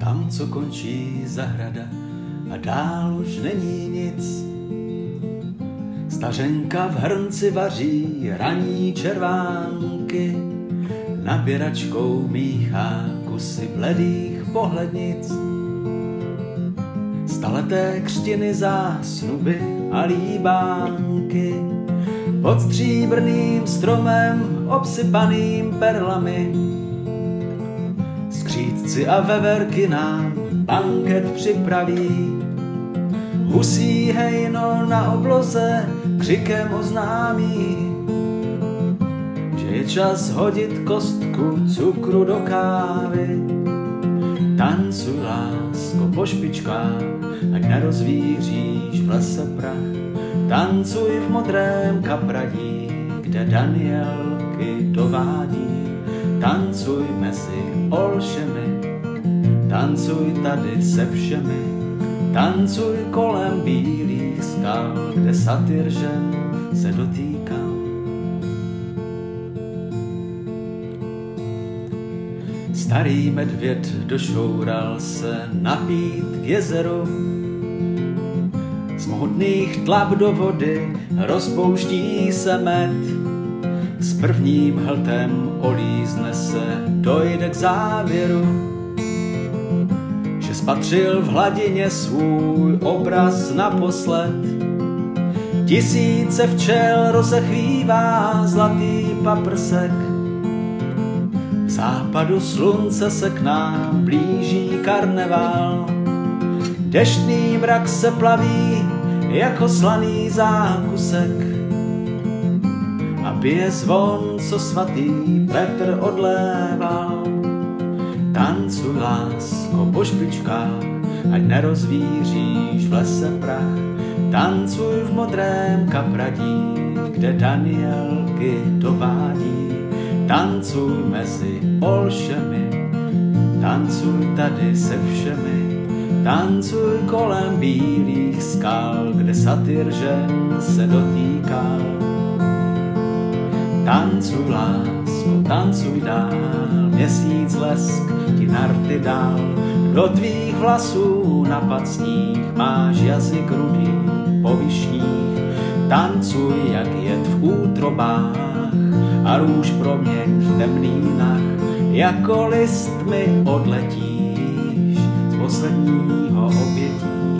Tam, co končí zahrada a dál už není nic. Stařenka v hrnci vaří ranní červánky, naběračkou míchá kusy bledých pohlednic. Staleté křtiny, zásnuby a líbánky pod stříbrným stromem obsypaným perlami. Skřídci a veverky nám banket připraví, husí hejno na obloze křikem oznámí, že je čas hodit kostku cukru do kávy. Tancuj, lásko, po špičkách, ať nerozvíříš v lese prach. Tancuj v modrém kapradí, kde Danielky dovádí. Tancuj mezi olšemi, tancuj tady se všemi. Tancuj kolem bílých skal, kde satyr žen se dotýkal. Starý medvěd došoural se napít k jezeru. Z mohutných tlap do vody rozpouští se med. S prvním hltem olízne se, dojde k závěru, že spatřil v hladině svůj obraz naposled. Tisíce včel rozechvívá zlatý paprsek. V západu slunce se k nám blíží karneval. Deštný mrak se plaví jako slaný zákusek a bije zvon, co svatý Petr odléval. Tancuj, lásko, po špičkách, ať nerozvíříš v lese prach. Tancuj v modrém kapradí, kde Danielky dovádí. Tancuj mezi olšemi, tancuj tady se všemi. Tancuj kolem bílých skal, kde satyr žen se dotýkal. Tancuj, lásko, tancuj dál, měsíc lesk ti narty dal. Do tvých vlasů na pacních máš jazyk rudý po višních. Tancuj, jak jed v útrobách a růž proměň v temnínách. Jako list mi odletíš z posledního obětí.